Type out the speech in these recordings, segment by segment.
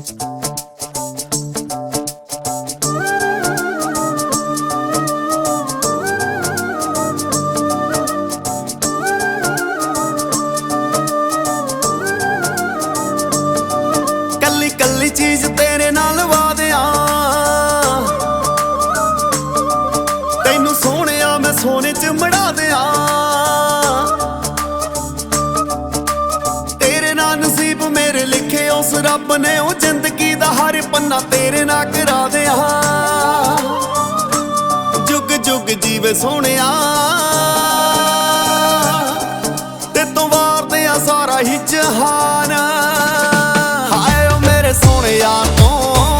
ਕੱਲੀ ਕੱਲੀ ਚੀਜ਼ ਤੇਰੇ ਨਾਲ ਵਾਦਿਆਂ, ਤੈਨੂੰ ਸੋਹਣਿਆ ਮੈਂ ਸੋਨੇ ਚ ਮੜਾ ਦਿਆਂ। ਤੇਰੇ ਨਾਲ ਨਸੀਬ ਮੇਰੇ ਲਿਖੇ ਉਸ ਰੱਬ ਨੇ, ਉਹ ਜ਼ਿੰਦਗੀ ਦਾ ਹਰ ਪੰਨਾ ਤੇਰੇ ਨਾਲ ਕਰਾ ਦਿਆਂ। ਜੁਗ ਜੁਗ ਜੀਵੇ ਸੋਹਣਿਆ, ਤੇ ਤੂੰ ਵਾਰਦੇ ਆ ਸਾਰਾ ਹੀ ਜਹਾਨ। ਹਾਏ ਓ ਮੇਰੇ ਸੋਹਣਿਆ ਤੋਂ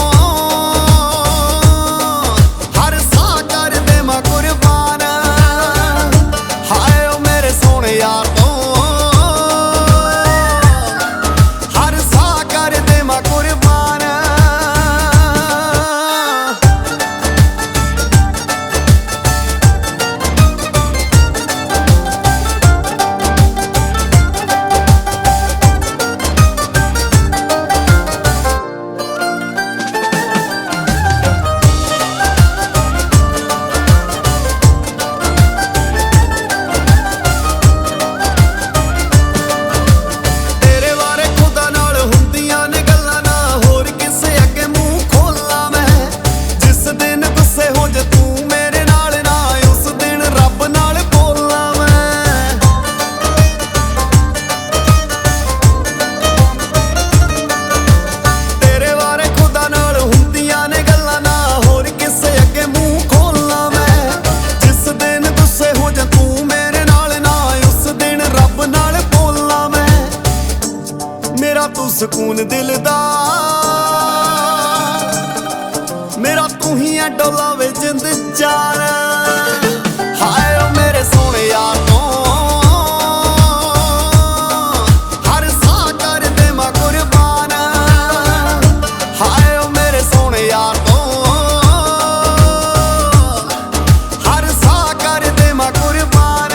ਹਰ ਸਾਹ ਕਰ ਦੇਵਾਂ ਕੁਰਬਾਨ। ਹਾਏ ਓ ਮੇਰੇ ਸੋਹਣਿਆ ਤੋਂ ਹਰ ਸਾਹ ਕਰ ਦੇਵਾਂ ਕੁਰਬਾਨ। ਤੂੰ ਸਕੂਨ ਦਿਲ ਦਾ, ਮੇਰਾ ਤੂੰ ਹੀ ਐ ਡੋਲਾਵੇ ਜਿੰਦ ਜਾਨ। ਹਾਏ ਓ ਮੇਰੇ ਸੋਹਣਿਆ ਤੋਂ ਹਰ ਸਾਹ ਕਰ ਦੇਵਾਂ ਕੁਰਬਾਨ। ਹਾਏ ਓ ਮੇਰੇ ਸੋਹਣਿਆ ਤੋਂ ਹਰ ਸਾਹ ਕਰ ਦੇਵਾਂ ਕੁਰਬਾਨ।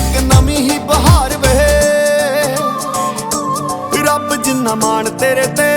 ਜਿੰਨਾ ਮਾਣ ਤੇਰੇ ਤੇ